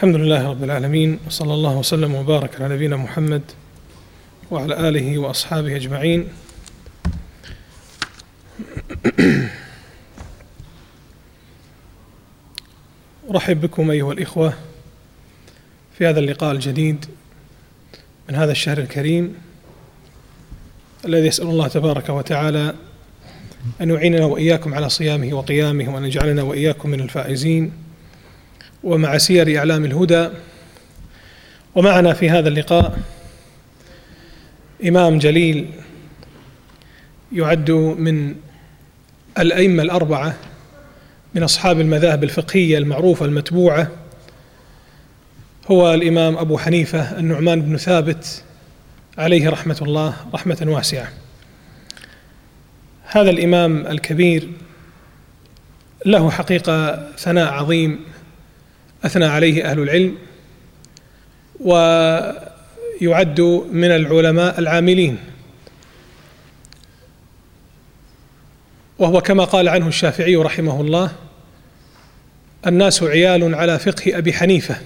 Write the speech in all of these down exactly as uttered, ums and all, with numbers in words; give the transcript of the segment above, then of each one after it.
الحمد لله رب العالمين، وصلى الله وسلم وبارك على نبينا محمد وعلى آله وأصحابه أجمعين. أرحب بكم أيها الإخوة في هذا اللقاء الجديد من هذا الشهر الكريم الذي يسأل الله تبارك وتعالى أن يعيننا وإياكم على صيامه وقيامه، وأن يجعلنا وإياكم من الفائزين ومع سير أعلام الهدى. ومعنا في هذا اللقاء إمام جليل يعد من الأئمة الأربعة من أصحاب المذاهب الفقهية المعروفة المتبوعة، هو الإمام أبو حنيفة النعمان بن ثابت عليه رحمة الله رحمة واسعة. هذا الإمام الكبير له حقيقة ثناء عظيم أثنى عليه أهل العلم، ويعد من العلماء العاملين، وهو كما قال عنه الشافعي رحمه الله: الناس عيال على فقه أبي حنيفة.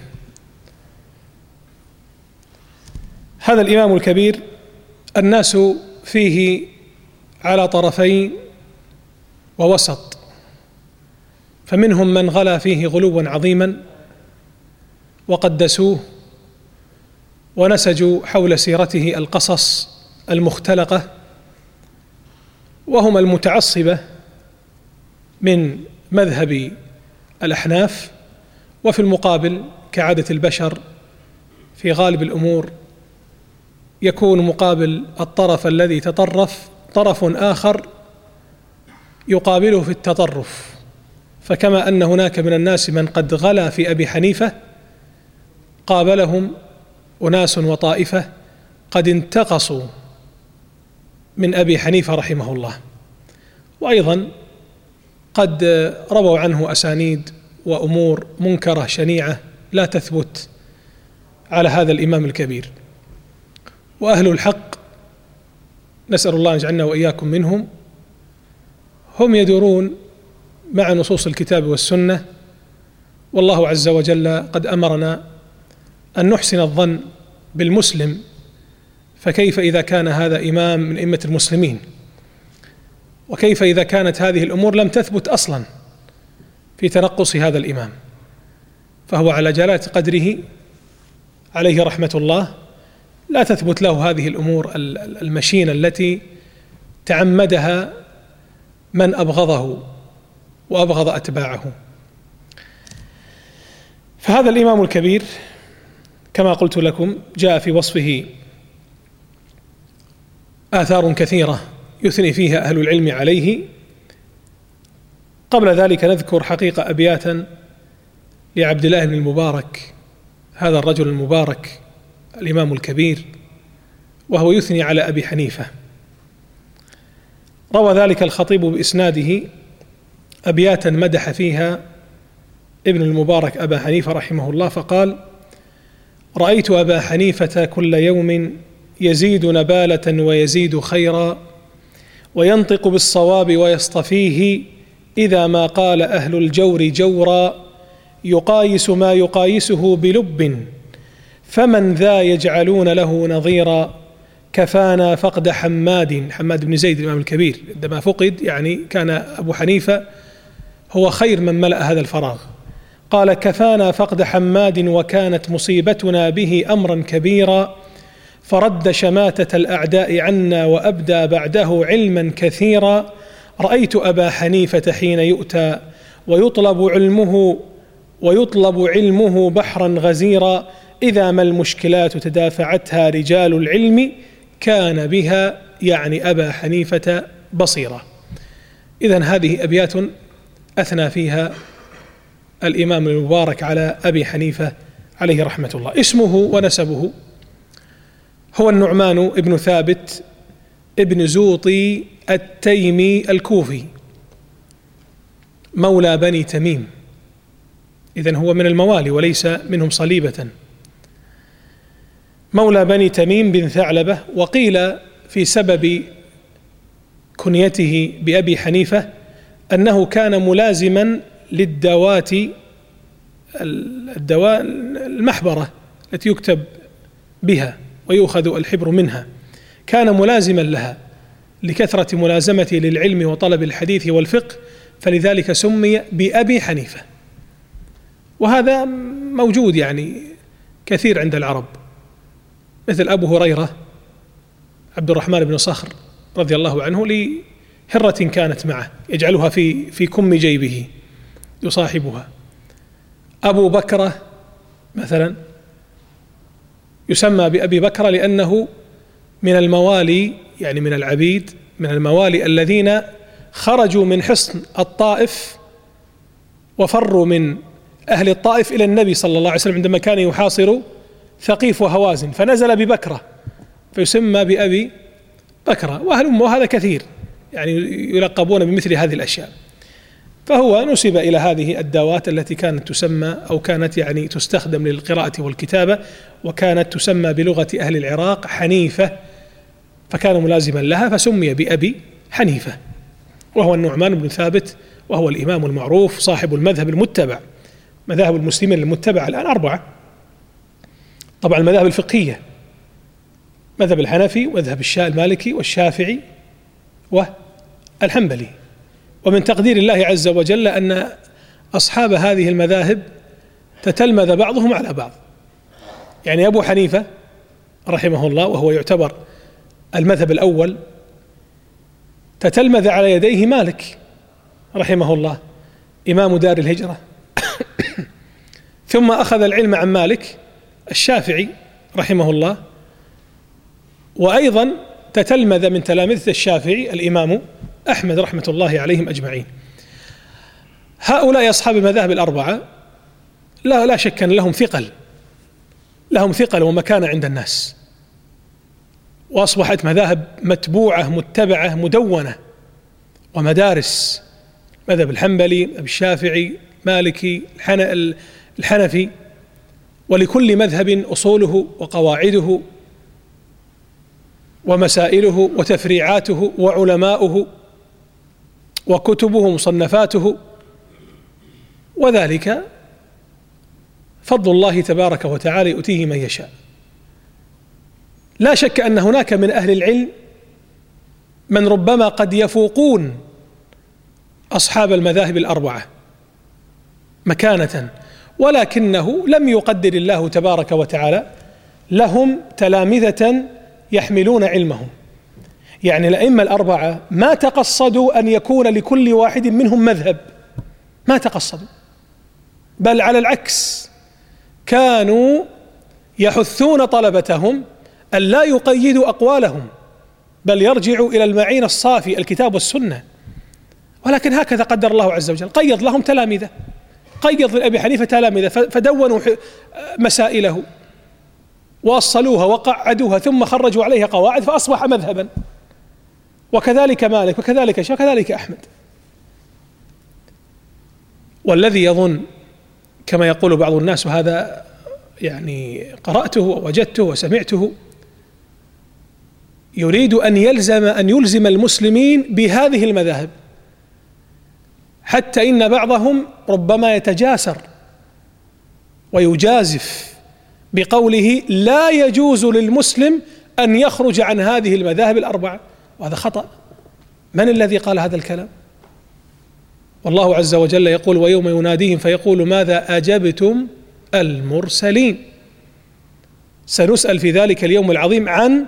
هذا الإمام الكبير الناس فيه على طرفين ووسط، فمنهم من غلا فيه غلوا عظيما وقدسوه ونسجوا حول سيرته القصص المختلقة، وهم المتعصبة من مذهب الأحناف. وفي المقابل كعادة البشر في غالب الأمور يكون مقابل الطرف الذي تطرف طرف آخر يقابله في التطرف، فكما أن هناك من الناس من قد غلا في أبي حنيفة قابلهم أناس وطائفة قد انتقصوا من أبي حنيفة رحمه الله، وأيضا قد رووا عنه أسانيد وأمور منكرة شنيعة لا تثبت على هذا الإمام الكبير. وأهل الحق نسأل الله أن يجعلنا وإياكم منهم، هم يدورون مع نصوص الكتاب والسنة، والله عز وجل قد أمرنا أن نحسن الظن بالمسلم، فكيف إذا كان هذا إمام من أئمة المسلمين؟ وكيف إذا كانت هذه الأمور لم تثبت أصلا في تنقص هذا الإمام؟ فهو على جلالة قدره عليه رحمة الله لا تثبت له هذه الأمور المشينة التي تعمدها من أبغضه وأبغض أتباعه. فهذا الإمام الكبير كما قلت لكم جاء في وصفه آثار كثيرة يثني فيها أهل العلم عليه. قبل ذلك نذكر حقيقة أبياتا لعبد الله بن المبارك، هذا الرجل المبارك الإمام الكبير، وهو يثني على أبي حنيفة. روى ذلك الخطيب بإسناده أبياتا مدح فيها ابن المبارك أبا حنيفة رحمه الله، فقال: رأيت أبا حنيفة كل يوم يزيد نبالة ويزيد خيرا، وينطق بالصواب ويصطفيه إذا ما قال أهل الجور جورا، يقايس ما يقايسه بلب، فمن ذا يجعلون له نظيرا، كفانا فقد حماد. حماد بن زيد الإمام الكبير عندما فقد يعني كان أبو حنيفة هو خير من ملأ هذا الفراغ. قال: كفانا فقد حماد وكانت مصيبتنا به أمرا كبيرا، فرد شماتة الأعداء عنا وأبدى بعده علما كثيرا، رأيت أبا حنيفة حين يؤتى ويطلب علمه ويطلب علمه بحرا غزيرا، إذا ما المشكلات تدافعتها رجال العلم كان بها يعني أبا حنيفة بصيرا. إذن هذه أبيات أثنى فيها الإمام المبارك على أبي حنيفة عليه رحمة الله. اسمه ونسبه هو النعمان ابن ثابت ابن زوطي التيمي الكوفي مولى بني تميم، إذن هو من الموالي وليس منهم صليبة، مولى بني تميم بن ثعلبة. وقيل في سبب كنيته بأبي حنيفة أنه كان ملازما للدوات الدواء المحبرة التي يكتب بها ويؤخذ الحبر منها، كان ملازما لها لكثرة ملازمته للعلم وطلب الحديث والفقه، فلذلك سمي بأبي حنيفة. وهذا موجود يعني كثير عند العرب، مثل أبو هريرة عبد الرحمن بن صخر رضي الله عنه لهرة كانت معه يجعلها في في كم جيبه يصاحبها. أبو بكرة مثلا يسمى بأبي بكرة لأنه من الموالي، يعني من العبيد، من الموالي الذين خرجوا من حصن الطائف وفروا من أهل الطائف إلى النبي صلى الله عليه وسلم عندما كان يحاصر ثقيف وهوازن، فنزل ببكرة فيسمى بأبي بكرة. وهذا كثير يعني يلقبون بمثل هذه الأشياء. فهو نسب إلى هذه الدواة التي كانت تسمى أو كانت يعني تستخدم للقراءة والكتابة، وكانت تسمى بلغة أهل العراق حنيفة، فكان ملازما لها فسمي بأبي حنيفة، وهو النعمان بن ثابت، وهو الإمام المعروف صاحب المذهب المتبع. مذاهب المسلمين المتبعة الآن أربعة طبعا: المذاهب الفقهية، مذهب الحنفي ومذهب المالكي والشافعي والحنبلي. ومن تقدير الله عز وجل أن أصحاب هذه المذاهب تتلمذ بعضهم على بعض. يعني أبو حنيفة رحمه الله وهو يعتبر المذهب الأول تتلمذ على يديه مالك رحمه الله إمام دار الهجرة ثم أخذ العلم عن مالك الشافعي رحمه الله، وأيضا تتلمذ من تلامذة الشافعي الإمام أحمد رحمة الله عليهم أجمعين. هؤلاء أصحاب المذاهب الأربعة لا لا شك أن لهم ثقل لهم ثقل ومكانة عند الناس، وأصبحت مذاهب متبوعة متبعة مدونة ومدارس: مذهب الحنبلي، الشافعي، مالكي، الحنفي، ولكل مذهب أصوله وقواعده ومسائله وتفريعاته وعلماؤه وكتبه ومصنفاته، وذلك فضل الله تبارك وتعالى يؤتيه من يشاء. لا شك أن هناك من أهل العلم من ربما قد يفوقون أصحاب المذاهب الأربعة مكانة، ولكنه لم يقدر الله تبارك وتعالى لهم تلامذة يحملون علمهم. يعني الأئمة الأربعة ما تقصدوا أن يكون لكل واحد منهم مذهب، ما تقصدوا، بل على العكس كانوا يحثون طلبتهم أن لا يقيدوا أقوالهم، بل يرجعوا إلى المعين الصافي الكتاب والسنة. ولكن هكذا قدر الله عز وجل، قيض لهم تلامذة، قيض لأبي حنيفة تلامذة فدونوا مسائله وأصلوها وقعدوها ثم خرجوا عليها قواعد فأصبح مذهبا، وكذلك مالك وكذلك الشافعي وكذلك أحمد. والذي يظن كما يقول بعض الناس، وهذا يعني قرأته ووجدته وسمعته، يريد أن يلزم أن يلزم المسلمين بهذه المذاهب، حتى إن بعضهم ربما يتجاسر ويجازف بقوله لا يجوز للمسلم أن يخرج عن هذه المذاهب الأربعة، وهذا خطأ. من الذي قال هذا الكلام؟ والله عز وجل يقول: ويوم يناديهم فيقول ماذا أجبتم المرسلين. سنسأل في ذلك اليوم العظيم عن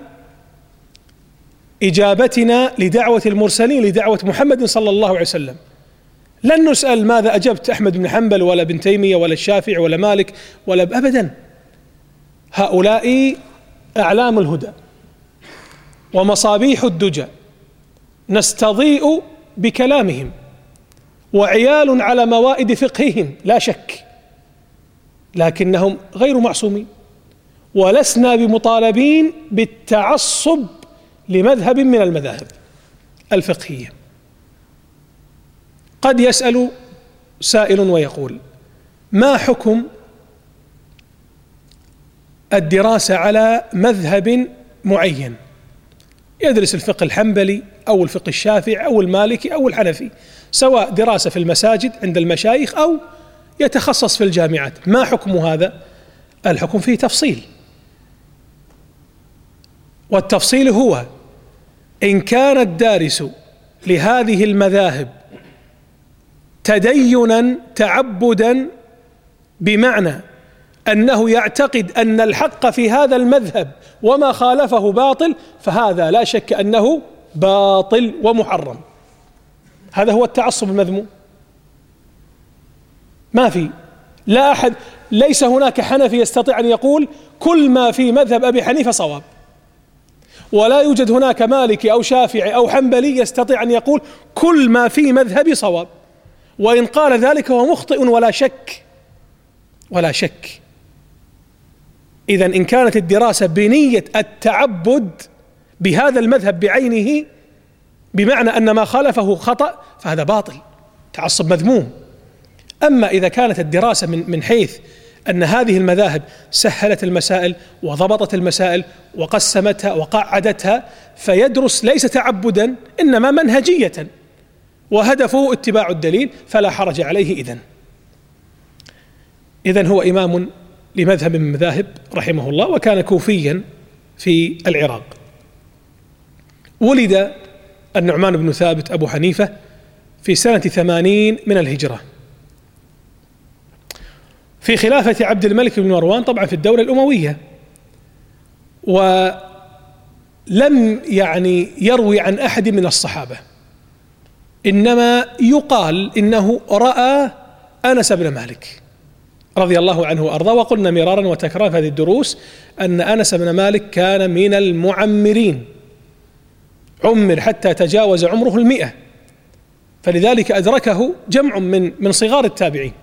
إجابتنا لدعوة المرسلين، لدعوة محمد صلى الله عليه وسلم. لن نسأل ماذا أجبت أحمد بن حنبل ولا ابن تيمية ولا الشافعي ولا مالك ولا أبدا. هؤلاء أعلام الهدى ومصابيح الدجى، نستضيء بكلامهم، وعيال على موائد فقههم لا شك، لكنهم غير معصومين، ولسنا بمطالبين بالتعصب لمذهب من المذاهب الفقهية. قد يسأل سائل ويقول: ما حكم الدراسة على مذهب معين، يدرس الفقه الحنبلي أو الفقه الشافعي أو المالكي أو الحنفي، سواء دراسة في المساجد عند المشايخ أو يتخصص في الجامعات. ما حكم هذا؟ الحكم فيه تفصيل، والتفصيل هو إن كان الدارس لهذه المذاهب تدينا تعبدا، بمعنى أنه يعتقد أن الحق في هذا المذهب وما خالفه باطل، فهذا لا شك أنه باطل ومحرم. هذا هو التعصب المذموم. ما في لا أحد، ليس هناك حنفي يستطيع أن يقول كل ما في مذهب أبي حنيفة صواب، ولا يوجد هناك مالكي أو شافعي أو حنبلي يستطيع أن يقول كل ما في مذهبي صواب، وإن قال ذلك هو مخطئ ولا شك ولا شك. إذن إن كانت الدراسة بنية التعبد بهذا المذهب بعينه، بمعنى أن ما خالفه خطأ، فهذا باطل، تعصب مذموم. أما إذا كانت الدراسة من من حيث أن هذه المذاهب سهلت المسائل وضبطت المسائل وقسمتها وقعدتها، فيدرس ليس تعبدا إنما منهجية، وهدفه اتباع الدليل، فلا حرج عليه. إذن إذن هو إمام لمذهب من المذاهب رحمه الله، وكان كوفيا في العراق. ولد النعمان بن ثابت أبو حنيفة في سنة ثمانين من الهجرة، في خلافة عبد الملك بن مروان، طبعا في الدولة الأموية، ولم يعني يروي عن أحد من الصحابة، إنما يقال إنه رأى أنس بن مالك رضي الله عنه وأرضاه. وقلنا مرارا وتكرارا في هذه الدروس أن أنس بن مالك كان من المعمرين، عمر حتى تجاوز عمره المئة، فلذلك أدركه جمع من من صغار التابعين،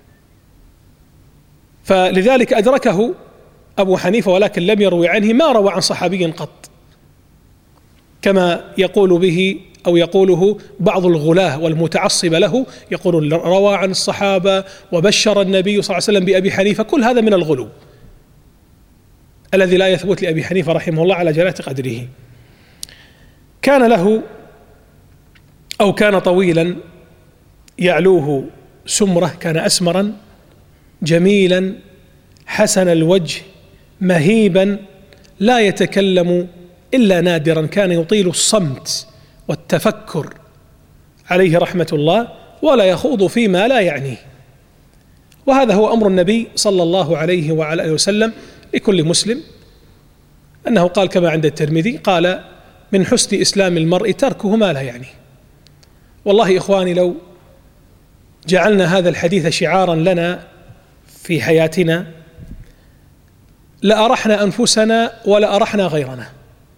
فلذلك أدركه أبو حنيفة، ولكن لم يروي عنه ما روى عن صحابي قط، كما يقول به أو يقوله بعض الغلاة والمتعصب له، يقولون روى عن الصحابة وبشر النبي صلى الله عليه وسلم بأبي حنيفة. كل هذا من الغلو الذي لا يثبت لأبي حنيفة رحمه الله على جلالة قدره. كان له أو كان طويلا يعلوه سمرة، كان أسمرا جميلا حسن الوجه مهيبا، لا يتكلم إلا نادرا، كان يطيل الصمت والتفكر عليه رحمة الله، ولا يخوض فيما لا يعنيه. وهذا هو أمر النبي صلى الله عليه وعلى آله وسلم لكل مسلم، أنه قال كما عند الترمذي قال: من حسن إسلام المرء تركه ما لا يعنيه. والله إخواني، لو جعلنا هذا الحديث شعارا لنا في حياتنا لأرحنا أنفسنا ولا أرحنا غيرنا،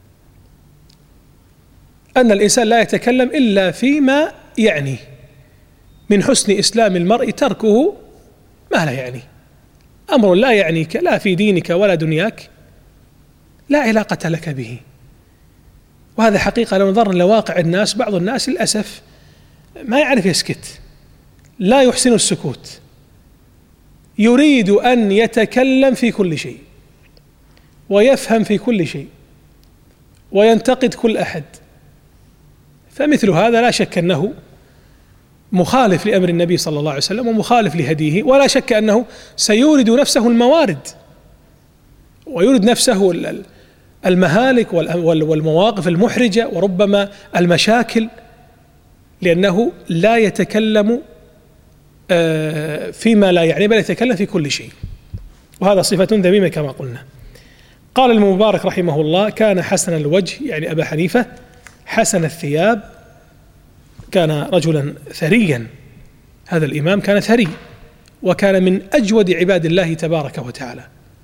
أن الإنسان لا يتكلم إلا فيما يعنيه. من حسن إسلام المرء تركه ما لا يعنيه. أمر لا يعنيك لا في دينك ولا دنياك لا علاقة لك به. وهذا حقيقة لو نظرنا لواقع الناس، بعض الناس للأسف ما يعرف يسكت، لا يحسن السكوت، يريد أن يتكلم في كل شيء ويفهم في كل شيء وينتقد كل أحد. فمثل هذا لا شك أنه مخالف لأمر النبي صلى الله عليه وسلم ومخالف لهديه، ولا شك أنه سيورد نفسه الموارد ويورد نفسه المهالك والمواقف المحرجة وربما المشاكل، لأنه لا يتكلم فيما لا يعني، بل يتكلم في كل شيء، وهذا صفة ذميمة كما قلنا. قال المبارك رحمه الله: كان حسن الوجه، يعني أبا حنيفة، حسن الثياب، كان رجلا ثريا. هذا الإمام كان ثري، وكان من أجود عباد الله تبارك وتعالى.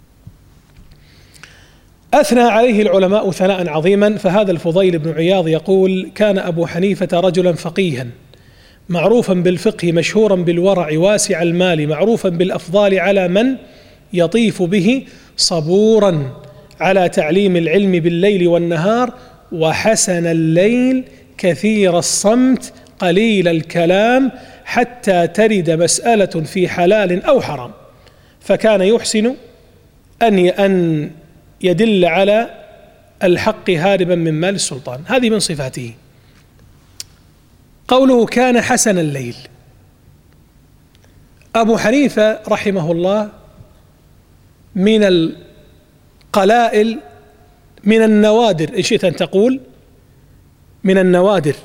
أثنى عليه العلماء ثناء عظيما، فهذا الفضيل بن عياض يقول: كان أبو حنيفة رجلا فقيها معروفا بالفقه، مشهورا بالورع، واسع المال، معروفا بالأفضال على من يطيف به، صبورا على تعليم العلم بالليل والنهار، وحسن الليل، كثير الصمت، قليل الكلام، حتى ترد مسألة في حلال أو حرام، فكان يحسن أن أن يدل على الحق هاربا من مال السلطان. هذه من صفاته. قوله كان حسن الليل، أبو حنيفة رحمه الله من القلائل، من النوادر إن شئت أن تقول، من النوادر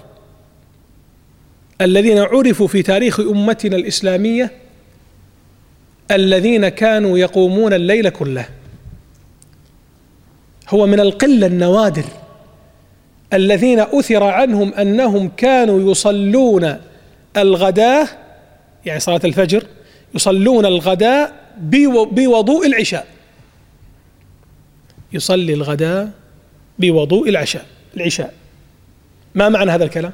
الذين عرفوا في تاريخ أمتنا الإسلامية الذين كانوا يقومون الليل كله. هو من القلة النوادر الذين أثر عنهم أنهم كانوا يصلون الغداء، يعني صلاة الفجر، يصلون الغداء بوضوء العشاء. يصلي الغداء بوضوء العشاء العشاء ما معنى هذا الكلام؟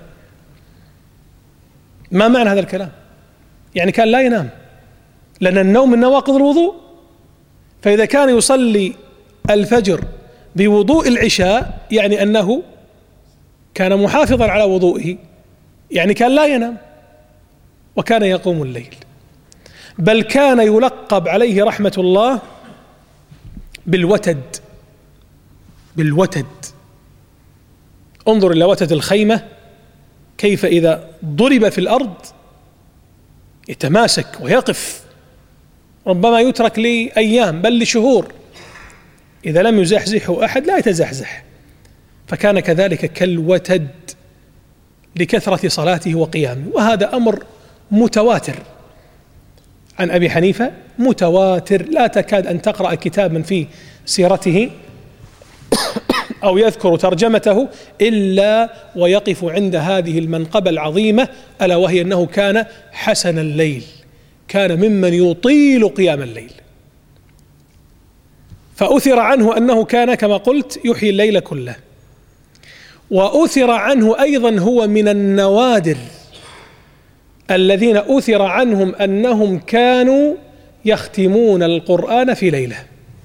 ما معنى هذا الكلام؟ يعني كان لا ينام، لأن النوم من نواقض الوضوء، فإذا كان يصلي الفجر بوضوء العشاء يعني أنه كان محافظا على وضوئه، يعني كان لا ينام وكان يقوم الليل. بل كان يلقب عليه رحمة الله بالوتد. بالوتد انظر إلى وتد الخيمة، كيف إذا ضرب في الأرض يتماسك ويقف، ربما يترك لأيام بل لشهور، إذا لم يزحزحه أحد لا يتزحزح. فكان كذلك كالوتد لكثرة صلاته وقيامه. وهذا أمر متواتر عن أبي حنيفة، متواتر، لا تكاد أن تقرأ كتابا في سيرته أو يذكر ترجمته إلا ويقف عند هذه المنقبة العظيمة، ألا وهي أنه كان حسن الليل، كان ممن يطيل قيام الليل. فأثر عنه أنه كان كما قلت يحيي الليل كله. وأثر عنه أيضا هو من النوادر الذين أثر عنهم أنهم كانوا يختمون القرآن في ليلة.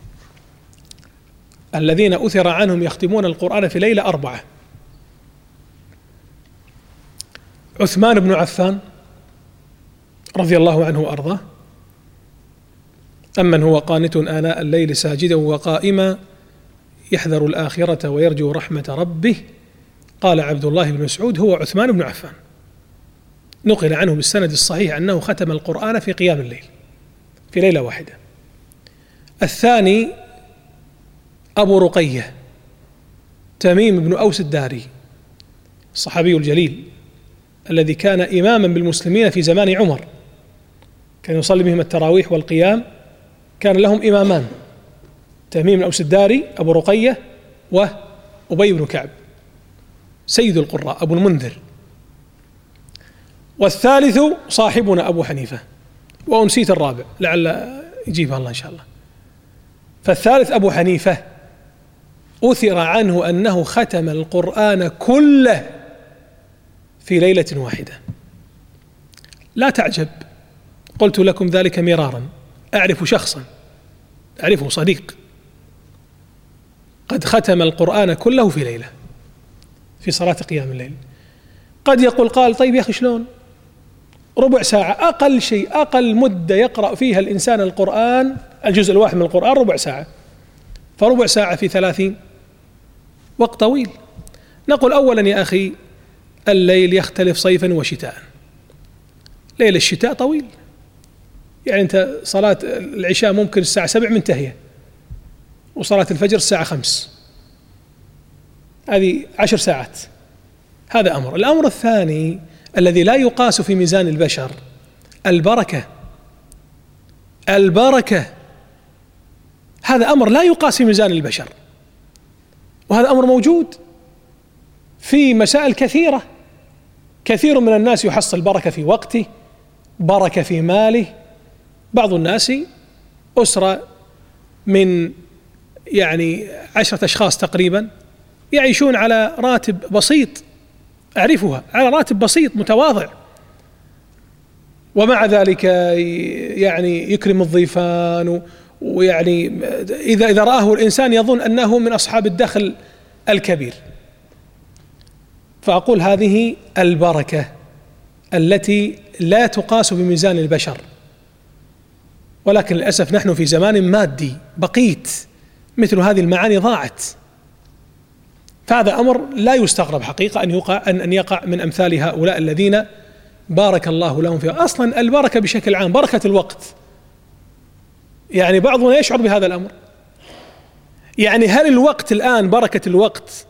الذين أثر عنهم يختمون القرآن في ليلة أربعة: عثمان بن عفان رضي الله عنه وأرضاه، أمن هو قانت آناء الليل ساجدا وقائما يحذر الآخرة ويرجو رحمة ربه، قال عبد الله بن مسعود هو عثمان بن عفان، نقل عنه بالسند الصحيح أنه ختم القرآن في قيام الليل في ليلة واحدة. الثاني أبو رقية تميم بن أوس الداري، الصحابي الجليل الذي كان إماما بالمسلمين في زمان عمر، كان يصلي بهم التراويح والقيام، كان لهم إمامان، تميم بن أوس الداري، أبو رقية، وأبي بن كعب، سيد القراء أبو المنذر. والثالث صاحبنا أبو حنيفة، وأنسيت الرابع لعل يجيبها الله إن شاء الله. فالثالث أبو حنيفة أثر عنه أنه ختم القرآن كله في ليلة واحدة. لا تعجب، قلت لكم ذلك مرارا، أعرف شخصا، أعرفه صديق قد ختم القرآن كله في ليلة في صلاة قيام الليل. قد يقول قال طيب يا أخي شلون؟ ربع ساعة أقل شيء، أقل مدة يقرأ فيها الإنسان القرآن الجزء الواحد من القرآن ربع ساعة، فربع ساعة في ثلاثين وقت طويل. نقول أولا يا أخي الليل يختلف صيفا وشتاء. ليل الشتاء طويل، يعني أنت صلاة العشاء ممكن الساعة سبع منتهية، وصلاة الفجر الساعة خمس، هذه عشر ساعات. هذا أمر. الأمر الثاني الذي لا يقاس في ميزان البشر البركة. البركة هذا أمر لا يقاس في ميزان البشر، وهذا أمر موجود في مسائل كثيرة. كثير من الناس يحصل بركة في وقته، بركة في ماله. بعض الناس أسرة من يعني عشرة أشخاص تقريبا يعيشون على راتب بسيط، أعرفها، على راتب بسيط متواضع، ومع ذلك يعني يكرم الضيفان، ويعني إذا إذا رآه الإنسان يظن أنه من أصحاب الدخل الكبير. فأقول هذه البركة التي لا تقاس بميزان البشر، ولكن للأسف نحن في زمان مادي بقيت مثل هذه المعاني ضاعت. فهذا أمر لا يستغرب حقيقة أن يقع أن أن يقع من أمثال هؤلاء الذين بارك الله لهم فيها. أصلا البركة بشكل عام بركة الوقت، يعني بعضنا يشعر بهذا الأمر. يعني هل الوقت الآن بركة الوقت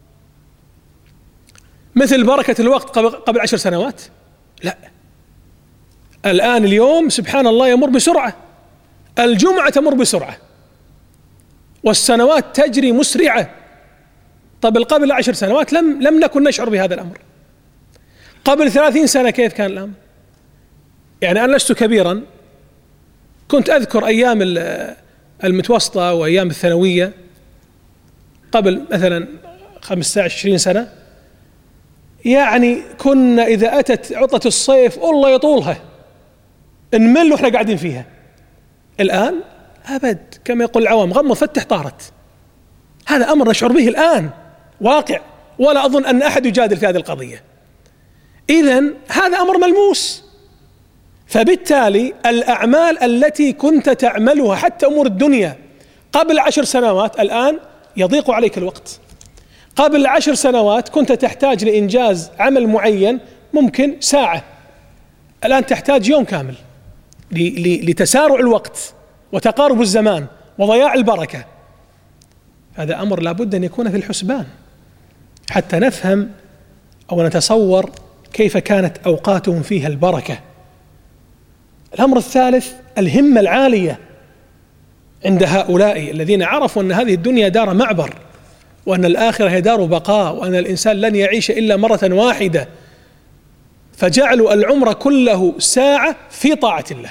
مثل بركة الوقت قبل عشر سنوات؟ لا. الآن اليوم سبحان الله يمر بسرعة، الجمعة تمر بسرعة، والسنوات تجري مسرعة. طب قبل عشر سنوات لم لم نكن نشعر بهذا الأمر. قبل ثلاثين سنة كيف كان الأمر؟ يعني أنا لست كبيرا، كنت أذكر أيام المتوسطة وأيام الثانوية قبل مثلا خمسة عشر عشرين سنة، يعني كنا إذا أتت عطلة الصيف الله يطولها نمل وإحنا قاعدين فيها. الآن أبد، كما يقول العوام غمض فتح طارت. هذا أمر نشعر به الآن واقع، ولا أظن أن أحد يجادل في هذه القضية. إذن هذا أمر ملموس. فبالتالي الأعمال التي كنت تعملها حتى أمور الدنيا قبل عشر سنوات الآن يضيق عليك الوقت. قبل عشر سنوات كنت تحتاج لإنجاز عمل معين ممكن ساعة، الآن تحتاج يوم كامل لتسارع الوقت وتقارب الزمان وضياع البركة. هذا أمر لابد أن يكون في الحسبان حتى نفهم أو نتصور كيف كانت أوقاتهم فيها البركة. الأمر الثالث الهمة العالية عند هؤلاء الذين عرفوا أن هذه الدنيا دار معبر، وأن الآخرة هي دار بقاء، وأن الإنسان لن يعيش إلا مرة واحدة، فجعلوا العمر كله ساعة في طاعة الله.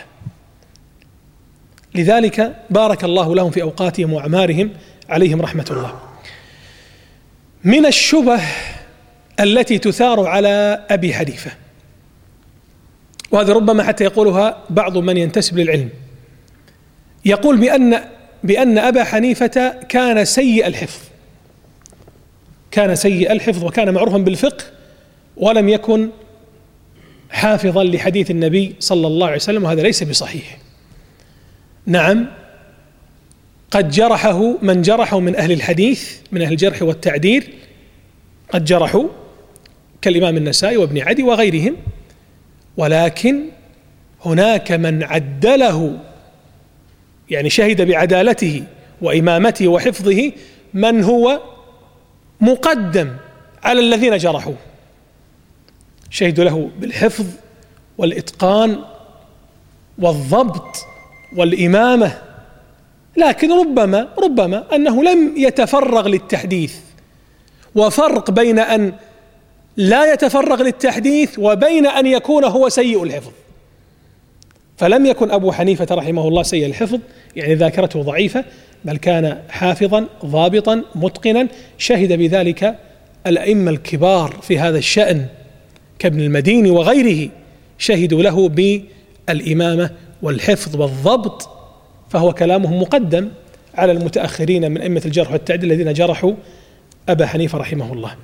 لذلك بارك الله لهم في أوقاتهم وأعمارهم عليهم رحمة الله. من الشبه التي تثار على أبي حنيفة، وهذا ربما حتى يقولها بعض من ينتسب للعلم، يقول بأن بأن أبا حنيفة كان سيء الحفظ، كان سيء الحفظ وكان معروفا بالفقه، ولم يكن حافظا لحديث النبي صلى الله عليه وسلم، وهذا ليس بصحيح. نعم، قد جرحه من جرحه من أهل الحديث، من أهل الجرح والتعديل، قد جرحوا كالإمام النسائي وابن عدي وغيرهم، ولكن هناك من عدله، يعني شهد بعدالته وإمامته وحفظه، من هو مقدم على الذين جرحوه، شهدوا له بالحفظ والإتقان والضبط والإمامة، لكن ربما ربما أنه لم يتفرغ للتحديث. وفرق بين أن لا يتفرغ للتحديث وبين أن يكون هو سيء الحفظ. فلم يكن أبو حنيفة رحمه الله سيء الحفظ، يعني ذاكرته ضعيفة، بل كان حافظا ضابطا متقنا، شهد بذلك الأئمة الكبار في هذا الشأن كابن المديني وغيره، شهدوا له بالإمامة والحفظ والضبط، فهو كلامهم مقدم على المتأخرين من أئمة الجرح والتعديل الذين جرحوا أبا حنيفة رحمه الله.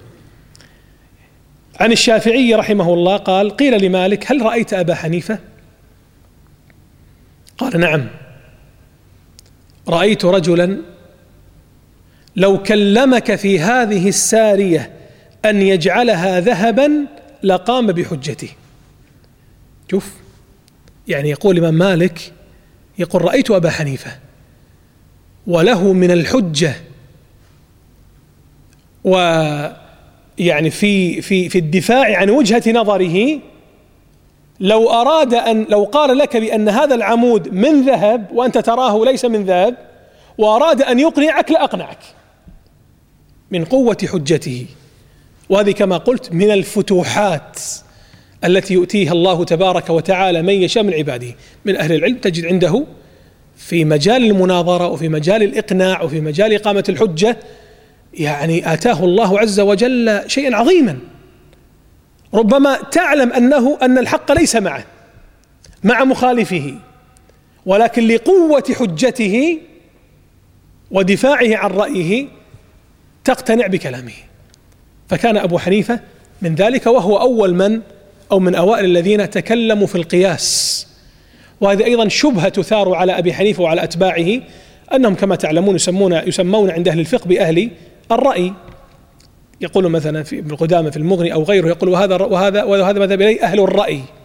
عن الشافعي رحمه الله قال: قيل لمالك: هل رأيت أبا حنيفة؟ قال: نعم، رأيت رجلا لو كلمك في هذه السارية أن يجعلها ذهبا لقام بحجته. شوف، يعني يقول الإمام مالك، يقول: رأيت أبا حنيفة وله من الحجة ويعني في في في الدفاع عن وجهة نظره، لو أراد أن لو قال لك بأن هذا العمود من ذهب وأنت تراه ليس من ذهب، وأراد أن يقنعك لأقنعك من قوة حجته. وهذه كما قلت من الفتوحات التي يؤتيها الله تبارك وتعالى من يشاء من عباده. من أهل العلم تجد عنده في مجال المناظرة وفي مجال الإقناع وفي مجال إقامة الحجة، يعني آتاه الله عز وجل شيئا عظيما. ربما تعلم أنه أن الحق ليس معه مع مخالفه، ولكن لقوة حجته ودفاعه عن رأيه تقتنع بكلامه. فكان أبو حنيفة من ذلك، وهو أول من أو من أوائل الذين تكلموا في القياس. وهذه أيضا شبهة تثار على أبي حنيفة وعلى أتباعه، أنهم كما تعلمون يسمون يسمون عند أهل الفقه بأهل الرأي. يقول مثلا في ابن قدامة في المغني أو غيره، يقول: وهذا وهذا وهذا مذهب إليه أهل الرأي.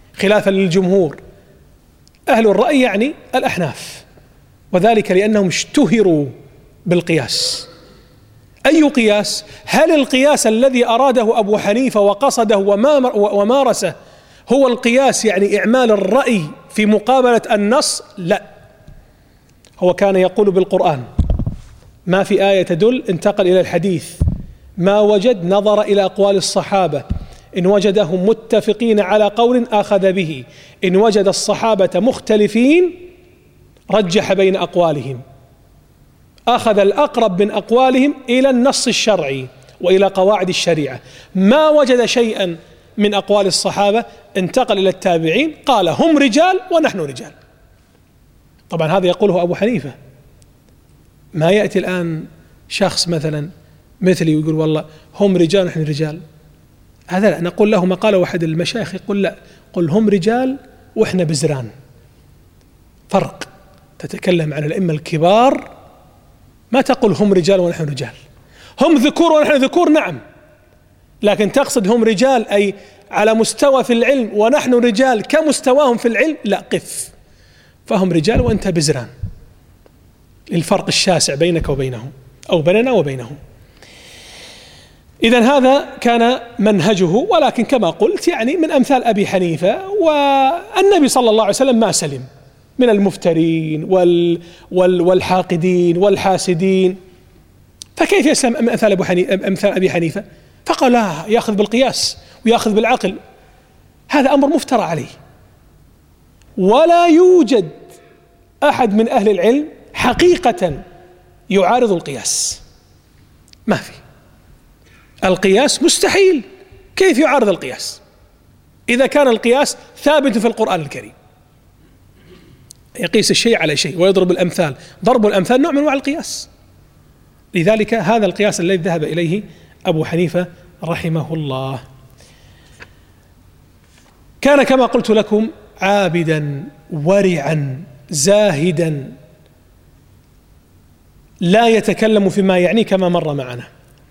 خلافا للجمهور. أهل الرأي يعني الأحناف، وذلك لأنهم اشتهروا بالقياس. أي قياس؟ هل القياس الذي أراده أبو حنيفة وقصده ومارسه هو القياس يعني إعمال الرأي في مقابلة النص؟ لا، هو كان يقول بالقرآن ما في آية تدل، انتقل إلى الحديث، ما وجد نظر إلى أقوال الصحابة، إن وجدهم متفقين على قول أخذ به، إن وجد الصحابة مختلفين رجح بين أقوالهم، أخذ الأقرب من أقوالهم إلى النص الشرعي وإلى قواعد الشريعة. ما وجد شيئا من أقوال الصحابة انتقل إلى التابعين، قال هم رجال ونحن رجال. طبعا هذا يقوله أبو حنيفة. ما يأتي الآن شخص مثلا مثلي ويقول والله هم رجال ونحن رجال، هذا لا. نقول له ما قاله أحد المشايخ، يقول لا، قل هم رجال وإحنا بزران. فرق، تتكلم عن الأئمة الكبار، ما تقول هم رجال ونحن رجال. هم ذكور ونحن ذكور نعم، لكن تقصد هم رجال أي على مستوى في العلم ونحن رجال كمستواهم في العلم؟ لا، قف، فهم رجال وأنت بزران. الفرق الشاسع بينك وبينهم أو بيننا وبينهم. إذن هذا كان منهجه، ولكن كما قلت يعني من أمثال أبي حنيفة. والنبي صلى الله عليه وسلم ما سلم من المفترين وال وال والحاقدين والحاسدين، فكيف يسلم أمثال أبو حنيفة أمثال أبي حنيفة؟ فقال لا، يأخذ بالقياس ويأخذ بالعقل. هذا أمر مفترى عليه، ولا يوجد أحد من أهل العلم حقيقة يعارض القياس، ما في. القياس مستحيل، كيف يعارض القياس إذا كان القياس ثابت في القرآن الكريم؟ يقيس الشيء على شيء ويضرب الأمثال، ضرب الأمثال نوع من أنواع القياس. لذلك هذا القياس الذي ذهب إليه أبو حنيفة رحمه الله. كان كما قلت لكم عابدا ورعا زاهدا، لا يتكلم فيما يعنيه كما مر معنا.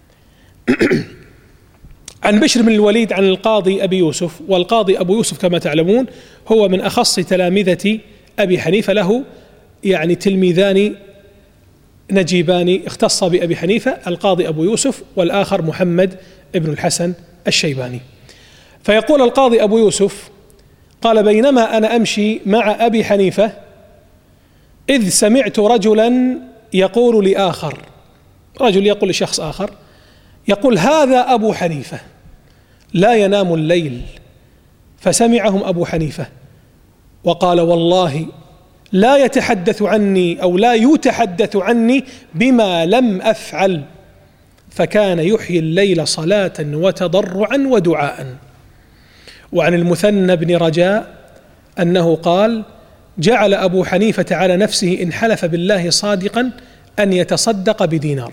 عن بشر بن الوليد عن القاضي أبي يوسف، والقاضي أبو يوسف كما تعلمون هو من أخص تلامذة أبي حنيفة، له يعني تلميذان نجيبان اختص بأبي حنيفة، القاضي أبو يوسف والآخر محمد ابن الحسن الشيباني. فيقول القاضي أبو يوسف قال بينما أنا أمشي مع أبي حنيفة إذ سمعت رجلا يقول لآخر، رجل يقول لشخص آخر، يقول هذا أبو حنيفة لا ينام الليل. فسمعهم أبو حنيفة وقال والله لا يتحدث عني أو لا يتحدث عني بما لم أفعل، فكان يحيي الليل صلاة وتضرعا ودعاء. وعن المثنى بن رجاء أنه قال جعل أبو حنيفة على نفسه إن حلف بالله صادقا أن يتصدق بدينار.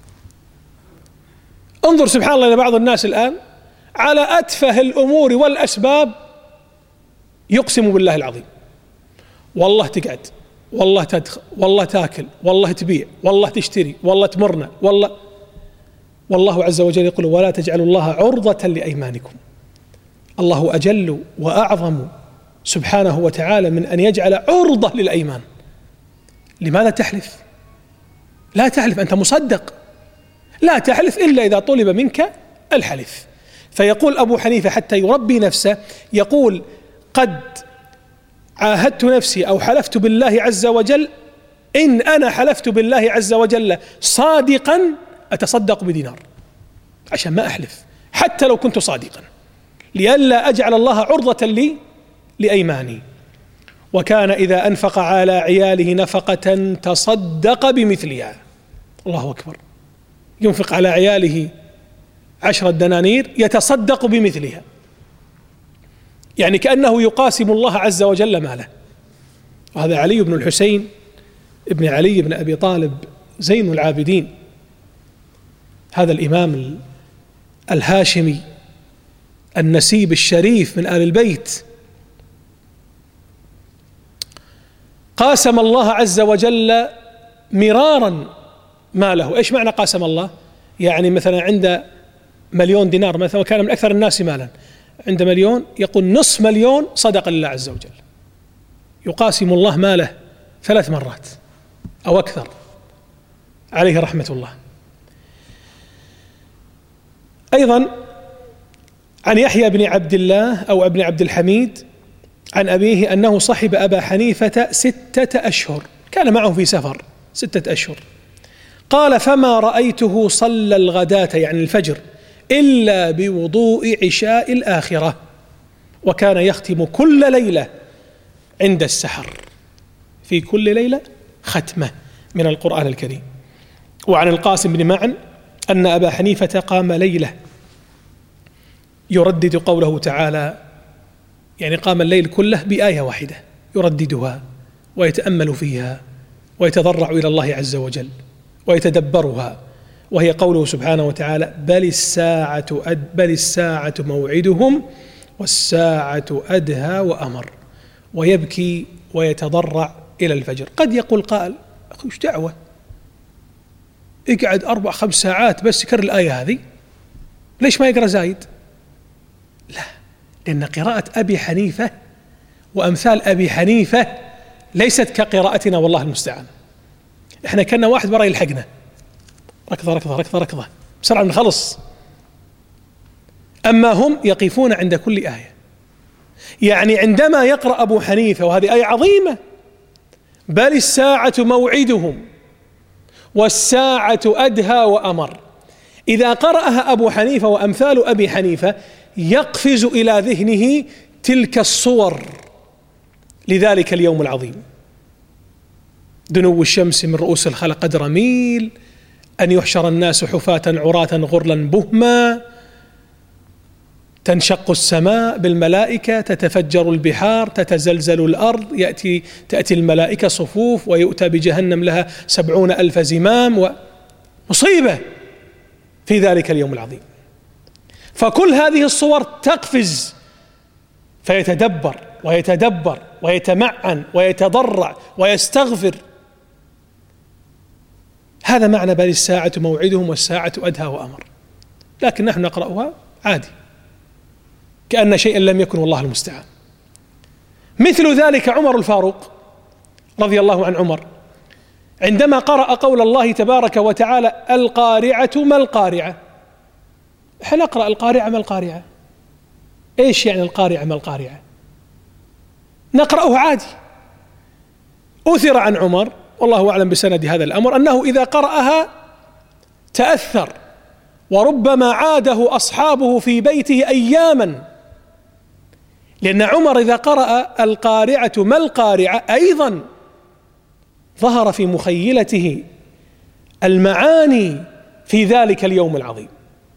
انظر سبحان الله إلى بعض الناس الآن على أتفه الأمور والأسباب يقسم بالله العظيم، والله تقعد، والله تدخل، والله تاكل، والله تبيع، والله تشتري، والله تمرنا، والله والله عز وجل يقول ولا تجعلوا الله عرضة لأيمانكم. الله أجل وأعظم سبحانه وتعالى من أن يجعل عرضة للأيمان. لماذا تحلف؟ لا تحلف، أنت مصدق، لا تحلف إلا إذا طلب منك الحلف. فيقول أبو حنيفة حتى يربي نفسه، يقول قد عاهدت نفسي أو حلفت بالله عز وجل إن أنا حلفت بالله عز وجل صادقا أتصدق بدينار، عشان ما أحلف حتى لو كنت صادقا لئلا أجعل الله عرضة لي لأيماني. وكان إذا أنفق على عياله نفقة تصدق بمثلها. الله أكبر، ينفق على عياله عشرة دنانير يتصدق بمثلها، يعني كأنه يقاسم الله عز وجل ماله. وهذا علي بن الحسين ابن علي بن أبي طالب زين العابدين، هذا الإمام الهاشمي النسيب الشريف من آل البيت، قاسم الله عز وجل مرارا ماله. إيش معنى قاسم الله؟ يعني مثلا عنده مليون دينار مثلا وكان من أكثر الناس مالا، عند مليون يقول نصف مليون صدق لله عز وجل، يقاسم الله ماله ثلاث مرات أو أكثر عليه رحمة الله. أيضا عن يحيى بن عبد الله أو ابن عبد الحميد عن أبيه أنه صحب أبا حنيفة ستة أشهر، كان معه في سفر ستة أشهر، قال فما رأيته صلى الغداة يعني الفجر إلا بوضوء عشاء الآخرة، وكان يختم كل ليلة عند السحر، في كل ليلة ختمة من القرآن الكريم. وعن القاسم بن معن أن أبا حنيفة قام ليلة يردد قوله تعالى، يعني قام الليل كله بآية واحدة يرددها ويتأمل فيها ويتضرع إلى الله عز وجل ويتدبرها، وهي قوله سبحانه وتعالى بل الساعة أد بل الساعة موعدهم والساعة أدهى وأمر، ويبكي ويتضرع إلى الفجر. قد يقول قائل أخي وش دعوة اقعد أربع خمس ساعات بس يكرر الآية هذه، ليش ما يقرأ زايد؟ لا، لأن قراءة أبي حنيفة وأمثال أبي حنيفة ليست كقراءتنا والله المستعان. إحنا كنا واحد برا يلحقنا ركضة ركضة ركضة ركضة بسرعة نخلص، أما هم يقفون عند كل آية. يعني عندما يقرأ أبو حنيفة وهذه آية عظيمة بل الساعة موعدهم والساعة أدهى وأمر، إذا قرأها أبو حنيفة وأمثال أبي حنيفة يقفز إلى ذهنه تلك الصور لذلك اليوم العظيم: دنو الشمس من رؤوس الخلق قدر ميل، أن يحشر الناس حفاة عراة غرلا بهما، تنشق السماء بالملائكة، تتفجر البحار، تتزلزل الأرض، يأتي تأتي الملائكة صفوف ويؤتى بجهنم لها سبعون ألف زمام، ومصيبة في ذلك اليوم العظيم. فكل هذه الصور تقفز فيتدبر ويتدبر ويتمعن ويتضرع ويستغفر. هذا معنى بل الساعة موعدهم والساعة أدهى وأمر، لكن نحن نقرأها عادي كأن شيئا لم يكن والله المستعان. مثل ذلك عمر الفاروق رضي الله عن عمر عندما قرأ قول الله تبارك وتعالى القارعة ما القارعة. احنا نقرأ القارعة ما القارعة، ايش يعني القارعة ما القارعة؟ نقرأه عادي. أثر عن عمر والله أعلم بسند هذا الأمر أنه إذا قرأها تأثر، وربما عاده أصحابه في بيته أياما، لأن عمر إذا قرأ القارعة ما القارعة أيضا ظهر في مخيلته المعاني في ذلك اليوم العظيم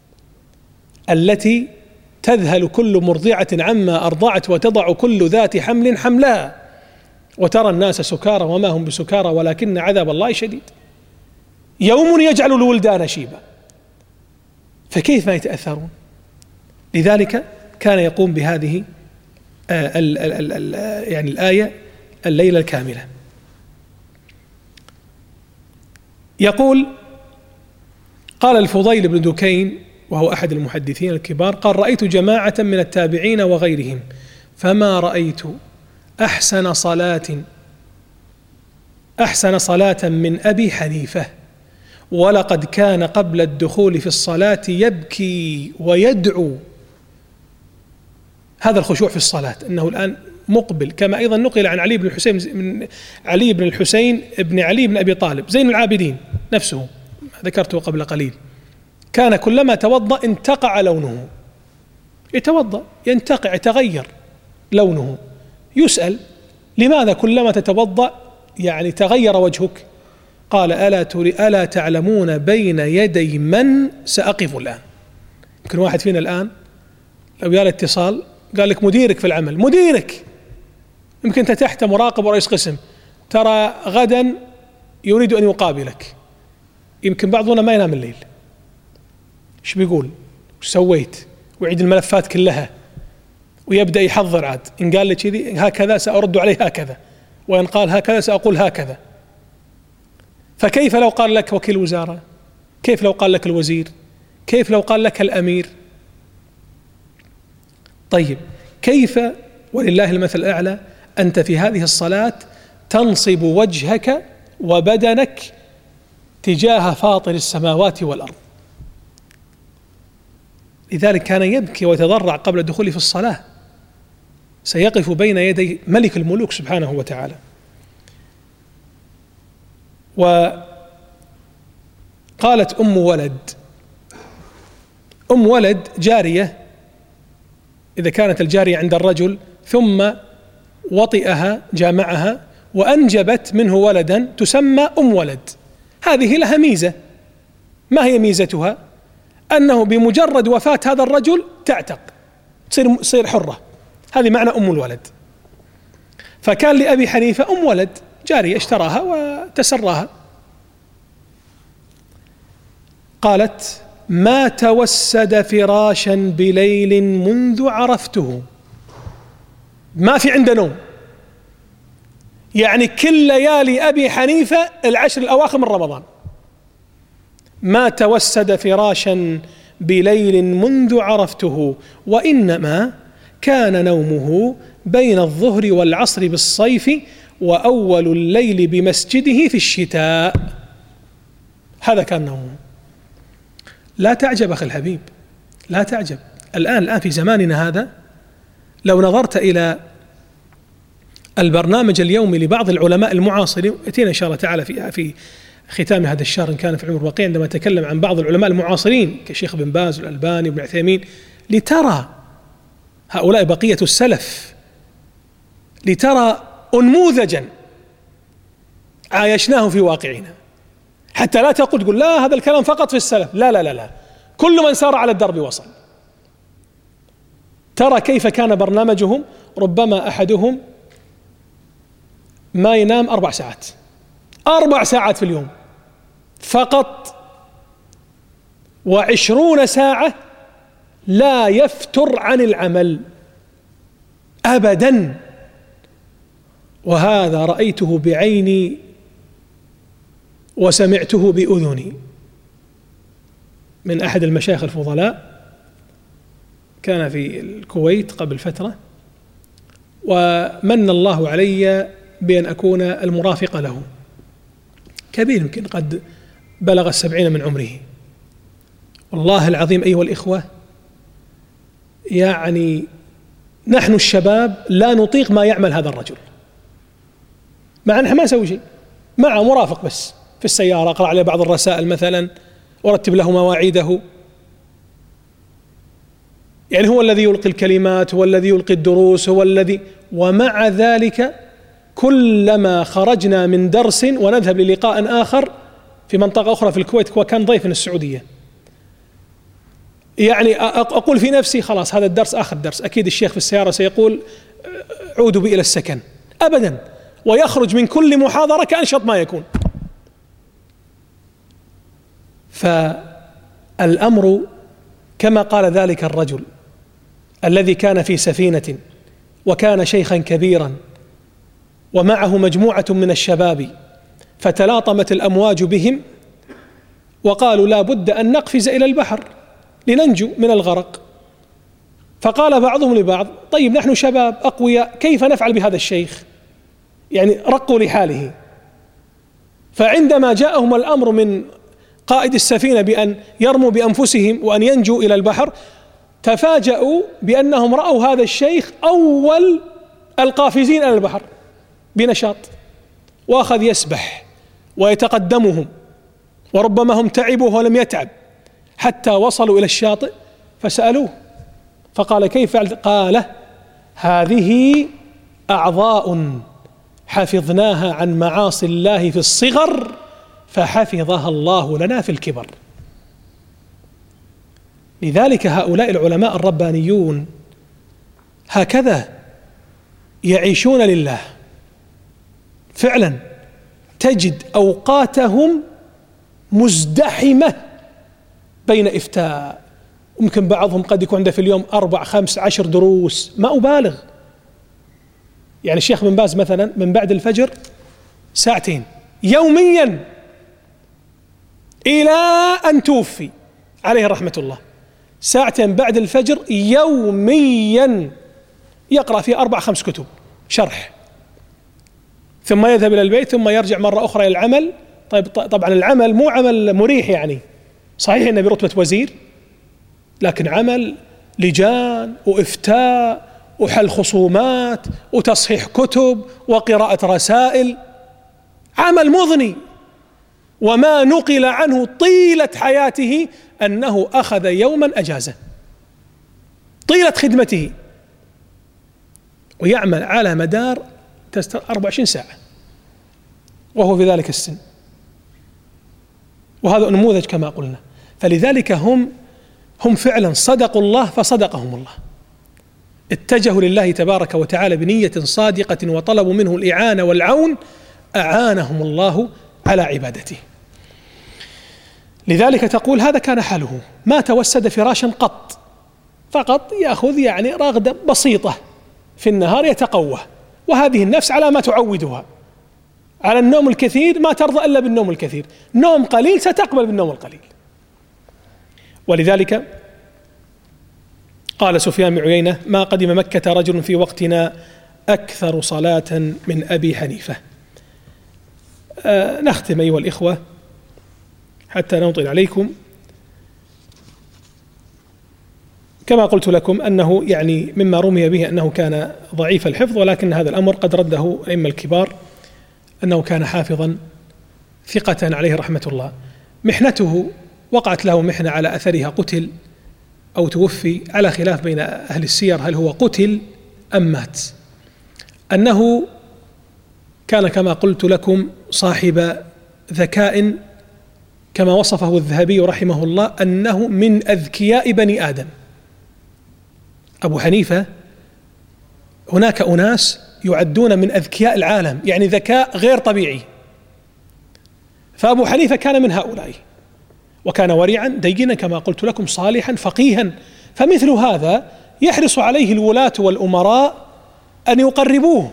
التي تذهل كل مرضعة عما أرضعت وتضع كل ذات حمل حملها وترى الناس سكارى وما هم بسكارى ولكن عذاب الله شديد، يوم يجعل الولدان شيبا، فكيف ما يتأثرون؟ لذلك كان يقوم بهذه آه ال ال ال يعني الآية الليلة الكاملة. يقول قال الفضيل بن دكين وهو أحد المحدثين الكبار قال رأيت جماعة من التابعين وغيرهم فما رأيت أحسن صلاة أحسن صلاة من أبي حنيفة، ولقد كان قبل الدخول في الصلاة يبكي ويدعو. هذا الخشوع في الصلاة أنه الآن مقبل، كما أيضا نقل عن علي بن الحسين من علي بن الحسين ابن علي بن أبي طالب زين العابدين نفسه ذكرته قبل قليل، كان كلما توضأ انتقع لونه، يتوضأ ينتقع يتغير لونه، يسأل لماذا كلما تتوضأ يعني تغير وجهك؟ قال ألا تري ألا تعلمون بين يدي من سأقف الآن. يمكن واحد فينا الآن لو جاء اتصال قال لك مديرك في العمل، مديرك يمكن أنت تحت مراقب ورئيس قسم، ترى غدا يريد أن يقابلك، يمكن بعضنا ما ينام الليل، إيش بيقول؟ إيش سويت؟ ويعيد الملفات كلها ويبدأ يحضر عاد، إن قال لك كذي هكذا سأرد عليه هكذا، وإن قال هكذا سأقول هكذا. فكيف لو قال لك وكيل وزارة؟ كيف لو قال لك الوزير؟ كيف لو قال لك الأمير؟ طيب كيف ولله المثل الأعلى أنت في هذه الصلاة تنصب وجهك وبدنك تجاه فاطر السماوات والأرض؟ لذلك كان يبكي ويتضرع قبل الدخول في الصلاة، سيقف بين يدي ملك الملوك سبحانه وتعالى. وقالت أم ولد، أم ولد جارية إذا كانت الجارية عند الرجل ثم وطئها جامعها وأنجبت منه ولدا تسمى أم ولد، هذه لها ميزة. ما هي ميزتها؟ أنه بمجرد وفاة هذا الرجل تعتق، تصير تصير حرة، هذه معنى أم الولد. فكان لأبي حنيفة أم ولد جارية اشتراها وتسراها. قالت: ما توسد فراشا بليل منذ عرفته. ما في عنده نوم، يعني كل ليالي أبي حنيفة العشر الأواخر من رمضان. ما توسد فراشا بليل منذ عرفته، وإنما كان نومه بين الظهر والعصر بالصيف وأول الليل بمسجده في الشتاء. هذا كان نومه. لا تعجب أخي الحبيب، لا تعجب. الآن الآن في زماننا هذا لو نظرت إلى البرنامج اليومي لبعض العلماء المعاصرين، يأتينا إن شاء الله تعالى في في ختام هذا الشهر إن كان في العمر بقية عندما أتكلم عن بعض العلماء المعاصرين كشيخ بن باز والألباني وابن عثيمين، لترى هؤلاء بقية السلف، لترى أنموذجا عايشناه في واقعنا، حتى لا تقول تقول لا هذا الكلام فقط في السلف. لا لا لا لا، كل من سار على الدرب وصل. ترى كيف كان برنامجهم، ربما أحدهم ما ينام أربع ساعات أربع ساعات في اليوم فقط، وعشرون ساعة لا يفتر عن العمل أبدا. وهذا رأيته بعيني وسمعته بأذني من أحد المشايخ الفضلاء، كان في الكويت قبل فترة، ومن الله علي بأن أكون المرافق له. كبير يمكن قد بلغ السبعين من عمره. والله العظيم أيها الإخوة، يعني نحن الشباب لا نطيق ما يعمل هذا الرجل، مع أنه ما نسوي شيء، مع مرافق بس في السيارة، أقرأ عليه بعض الرسائل مثلا، ورتب له مواعيده. يعني هو الذي يلقي الكلمات، هو الذي يلقي الدروس، هو الذي، ومع ذلك كلما خرجنا من درس ونذهب للقاء آخر في منطقة أخرى في الكويت، وكان ضيف من السعودية، يعني أقول في نفسي خلاص هذا الدرس آخر درس، أكيد الشيخ في السيارة سيقول عودوا بي إلى السكن. أبدا، ويخرج من كل محاضرة كأنشط ما يكون. فالأمر كما قال ذلك الرجل الذي كان في سفينة وكان شيخا كبيرا ومعه مجموعة من الشباب، فتلاطمت الأمواج بهم وقالوا لا بد أن نقفز إلى البحر لننجو من الغرق. فقال بعضهم لبعض: طيب نحن شباب أقوياء، كيف نفعل بهذا الشيخ؟ يعني رقوا لحاله. فعندما جاءهم الأمر من قائد السفينة بأن يرموا بأنفسهم وأن ينجوا إلى البحر، تفاجؤوا بأنهم رأوا هذا الشيخ أول القافزين إلى البحر بنشاط، وأخذ يسبح ويتقدمهم، وربما هم تعبوا ولم يتعب، حتى وصلوا إلى الشاطئ فسألوه فقال: كيف فعلت؟ قال: هذه أعضاء حفظناها عن معاصي الله في الصغر فحفظها الله لنا في الكبر. لذلك هؤلاء العلماء الربانيون هكذا يعيشون لله فعلا. تجد أوقاتهم مزدحمة بين إفتاء، ممكن بعضهم قد يكون عنده في اليوم أربع خمس عشر دروس، ما أبالغ. يعني الشيخ بن باز مثلا من بعد الفجر ساعتين يوميا إلى أن توفي عليه رحمة الله، ساعتين بعد الفجر يوميا يقرأ فيه أربع خمس كتب شرح، ثم يذهب إلى البيت ثم يرجع مرة أخرى إلى العمل. طيب طبعا العمل مو عمل مريح، يعني صحيح إنه برتبة وزير، لكن عمل لجان وإفتاء وحل خصومات وتصحيح كتب وقراءة رسائل، عمل مضني. وما نقل عنه طيلة حياته أنه أخذ يوما أجازة طيلة خدمته، ويعمل على مدار أربع وعشرين ساعة وهو في ذلك السن. وهذا نموذج كما قلنا. فلذلك هم هم فعلا صدقوا الله فصدقهم الله، اتجهوا لله تبارك وتعالى بنية صادقة وطلبوا منه الإعانة والعون، أعانهم الله على عبادته. لذلك تقول هذا كان حاله، ما توسد فراشا قط، فقط يأخذ يعني رغدة بسيطة في النهار يتقوى، وهذه النفس على ما تعودها، على النوم الكثير ما ترضى إلا بالنوم الكثير، نوم قليل ستقبل بالنوم القليل. ولذلك قال سفيان بن عيينة: ما قدم مكة رجل في وقتنا أكثر صلاة من أبي حنيفة. آه نختم أيها الإخوة حتى نطيل عليكم. كما قلت لكم أنه يعني مما رمي به أنه كان ضعيف الحفظ، ولكن هذا الأمر قد رده الأئمة الكبار أنه كان حافظا ثقة عليه رحمة الله. محنته وقعت له محنة على أثرها، قتل أو توفي، على خلاف بين أهل السير هل هو قتل أم مات. أنه كان كما قلت لكم صاحب ذكاء، كما وصفه الذهبي رحمه الله أنه من أذكياء بني آدم. أبو حنيفة هناك أناس يعدون من أذكياء العالم، يعني ذكاء غير طبيعي، فأبو حنيفة كان من هؤلاء، وكان ورعا دينا كما قلت لكم، صالحا فقيها. فمثل هذا يحرص عليه الولاة والأمراء أن يقربوه،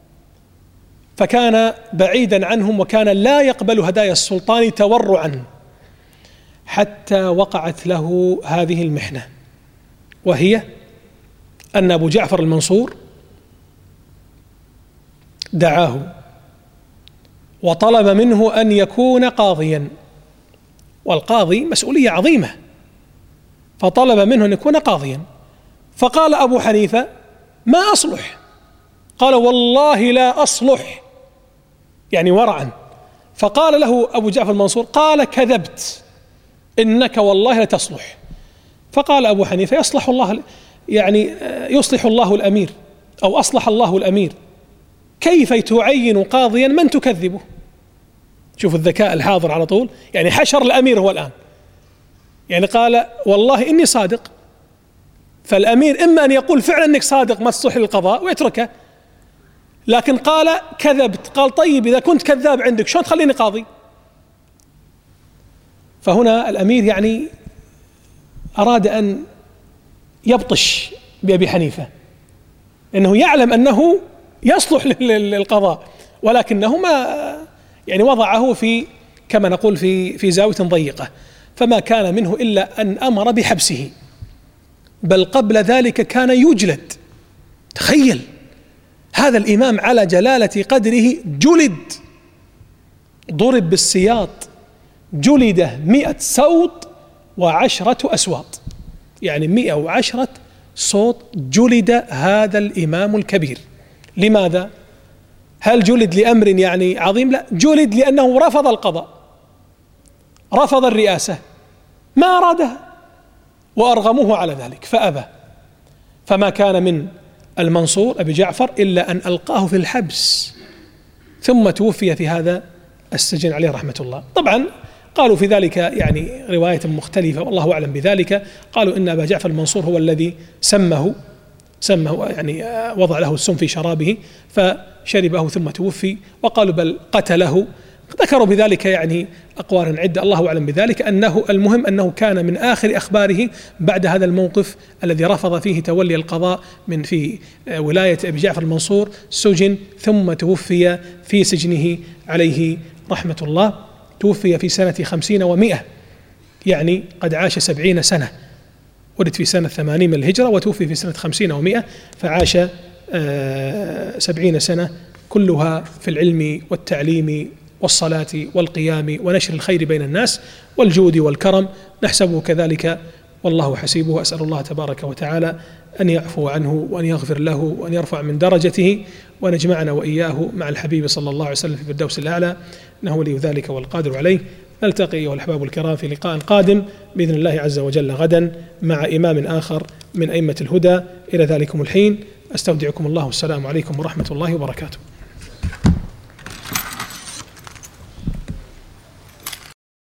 فكان بعيدا عنهم وكان لا يقبل هدايا السلطان تورعا، حتى وقعت له هذه المحنة، وهي أن أبو جعفر المنصور دعاه وطلب منه أن يكون قاضيا، والقاضي مسؤولية عظيمة، فطلب منه أن يكون قاضيا. فقال أبو حنيفة: ما أصلح. قال: والله لا أصلح، يعني ورعا. فقال له أبو جعفر المنصور: قال: كذبت، إنك والله لا تصلح. فقال أبو حنيفة: يصلح الله، يعني يصلح الله الأمير، أو أصلح الله الأمير، كيف تعين قاضيا من تكذبه؟ شوف الذكاء الحاضر على طول، يعني حشر الأمير هو الآن، يعني قال: والله إني صادق. فالأمير إما أن يقول فعلا أنك صادق ما تصلح للقضاء ويتركه، لكن قال كذبت. قال: طيب إذا كنت كذاب عندك شلون تخليني قاضي؟ فهنا الأمير يعني أراد أن يبطش بأبي حنيفة، إنه يعلم أنه يصلح للقضاء، ولكنه ما يعني وضعه في كما نقول في في زاوية ضيقة، فما كان منه إلا أن أمر بحبسه، بل قبل ذلك كان يجلد. تخيل هذا الإمام على جلالة قدره جلد، ضرب بالسياط، جلده مئة صوت وعشرة أسواط، يعني مئة وعشرة صوت جلد هذا الإمام الكبير. لماذا؟ هل جلد لأمر يعني عظيم؟ لا، جلد لأنه رفض القضاء، رفض الرئاسة، ما أرادها، وأرغموه على ذلك فأبى. فما كان من المنصور أبي جعفر إلا أن ألقاه في الحبس، ثم توفي في هذا السجن عليه رحمة الله. طبعا قالوا في ذلك يعني رواية مختلفة والله أعلم بذلك، قالوا إن أبا جعفر المنصور هو الذي سمه سمه يعني وضع له السم في شرابه فشربه ثم توفي، وقالوا بل قتله. ذكروا بذلك يعني أقوالا عدة الله أعلم بذلك. أنه المهم أنه كان من آخر أخباره بعد هذا الموقف الذي رفض فيه تولي القضاء من في ولاية أبي جعفر المنصور، سجن ثم توفي في سجنه عليه رحمة الله. توفي في سنة خمسين ومئة، يعني قد عاش سبعين سنة، ولد في سنة ثمانين من الهجرة وتوفي في سنة خمسين أو مئة، فعاش سبعين سنة كلها في العلم والتعليم والصلاة والقيام ونشر الخير بين الناس والجود والكرم، نحسبه كذلك والله حسيبه. أسأل الله تبارك وتعالى أن يعفو عنه وأن يغفر له وأن يرفع من درجته وأن يجمعنا وإياه مع الحبيب صلى الله عليه وسلم في الفردوس الأعلى، إنه ولي ذلك والقادر عليه. نلتقي أيها الأحباب الكرام في لقاء قادم بإذن الله عز وجل غدا مع إمام آخر من أئمة الهدى. إلى ذلكم الحين أستودعكم الله، والسلام عليكم ورحمة الله وبركاته.